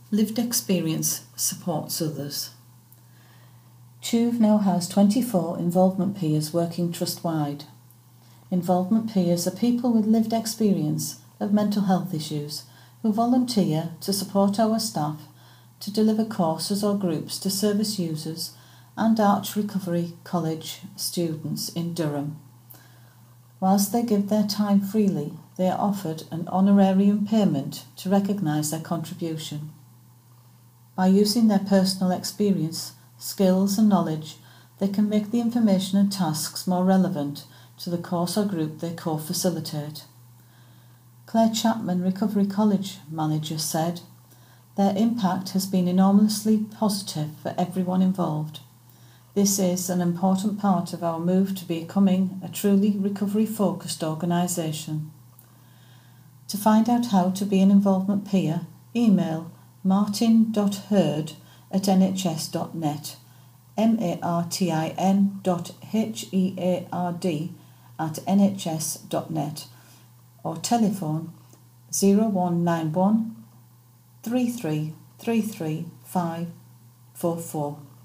Lived experience supports others. Tuve now has 24 involvement peers working trust-wide. Involvement peers are people with lived experience of mental health issues who volunteer to support our staff to deliver courses or groups to service users and Arch Recovery College students in Durham. Whilst they give their time freely, they are offered an honorarium payment to recognise their contribution. By using their personal experience, skills and knowledge, they can make the information and tasks more relevant to the course or group they co-facilitate. Claire Chapman, Recovery College manager, said, "Their impact has been enormously positive for everyone involved. This is an important part of our move to becoming a truly recovery-focused organisation." To find out how to be an involvement peer, email martin.heard@nhs.net, martin.heard@nhs.net, or telephone 0191 3333 544.